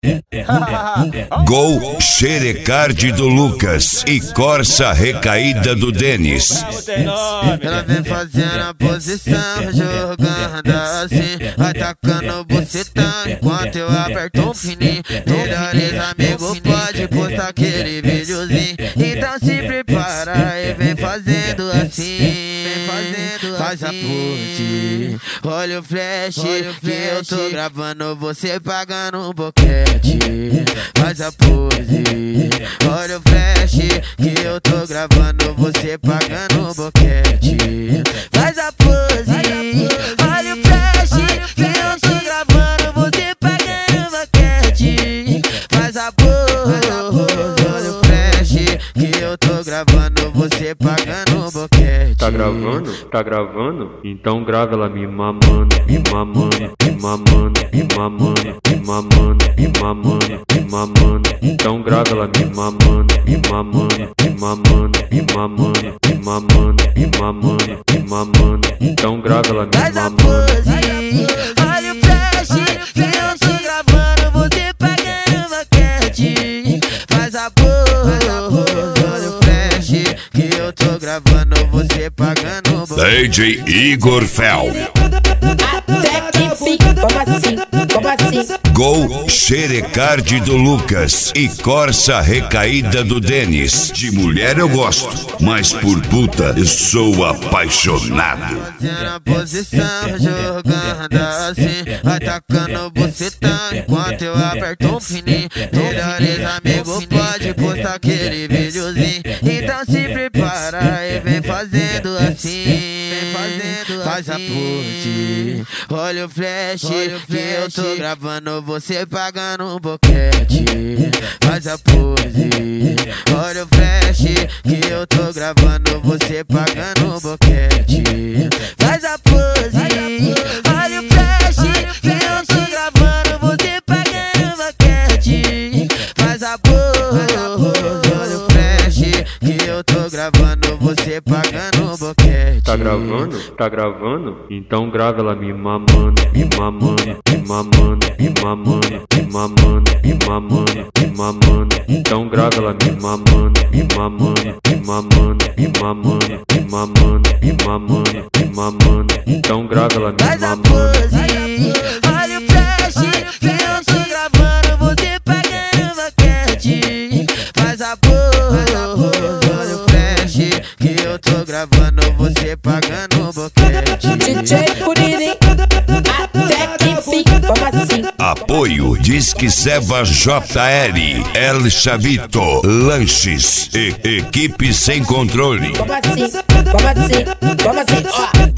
Gol Xerecard do Lucas e Corsa recaída do Denis. Ela vem fazendo a posição, jogando assim, atacando o bucetão enquanto eu aperto um fininho. Melhores amigos pode postar aquele videozinho, então se prepara e vem fazendo assim, faz a pose, olha o flash, que eu tô gravando você pagando um boquete. Faz a pose, olha o flash, que eu tô gravando você pagando um boquete. Faz a pose, olha o flash, que eu tô gravando você pagando um boquete. Faz a pose, olha o flash, que eu tô gravando você pagando um boquete. Tá gravando? Tá gravando? Então grava ela me mamando, me mamando, me mamando, me mamando, me mamando, me mamando, me mamando. Então grava ela me mamando, me mamando, me mamando, me mamando, me mamando, me mamando, me mamando. Então grava ela me mamando. Faz a pose, olha o flash, que eu tô gravando você pagando boquete. Faz a pose, olha o flash, que eu tô gravando você pagando boquete. DJ Igor Fel. Como assim? Gol Xerecard do Lucas e Corsa recaída do Denis. De mulher eu gosto, mas por puta eu sou apaixonado. Fazendo a posição, jogando assim, atacando o bucetão enquanto eu aperto um fininho. Melhores amigos pode postar aquele videozinho, então se prepara e vem fazendo assim, faz a pose, olha o flash, que eu tô gravando você pagando um boquete. Faz a pose, olha o flash, que eu tô gravando você pagando um boquete. Faz a pose, olha o flash, que eu tô gravando você pagando um boquete. Faz a pose, olha o flash, que eu tô gravando você pagando um boquete. Tá gravando? Tá gravando? Então grava ela me mamando, me mamando, me mamando, me mamando, me mamando, me mamando, me mamando. Então grava ela me mamando, me mamando, me mamando, me mamando, me mamando, me mamando, me mamando. Então grava ela me mamando. Faz a pose, olha o flash, que eu tô gravando você pagando boquete. Faz a pose, olha o flash, que eu tô gravando você pagando um boquete. DJ Curirim, até que fim, como assim? Apoio Disque Seva JL, El Chavito, Lanches e Equipe Sem Controle. Como assim? Como assim? Como assim?